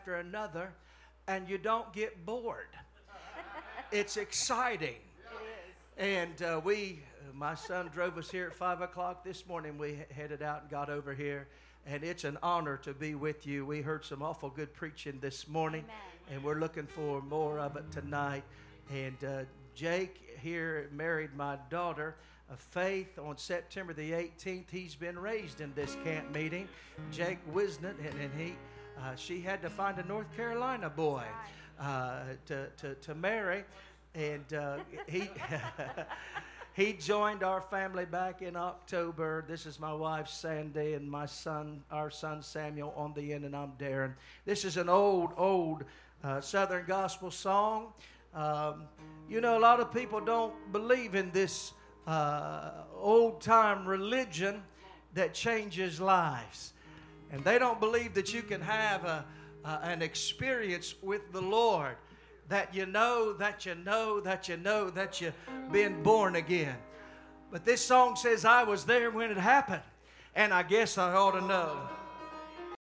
after another, and you don't get bored. It's exciting. And my son drove us here at 5 o'clock this morning. We headed out and got over here. And it's an honor to be with you. We heard some awful good preaching this morning. Amen. And we're looking for more of it tonight. And Jake here married my daughter, Faith, on September the 18th. He's been raised in this camp meeting. Jake Wisnett, and she had to find a North Carolina boy to marry. And he joined our family back in October. This is my wife, Sandy, and our son, Samuel, on the end, and I'm Darren. This is an old Southern gospel song. A lot of people don't believe in this old-time religion that changes lives. And they don't believe that you can have an experience with the Lord that you've been born again. But this song says, I was there when it happened, and I guess I ought to know.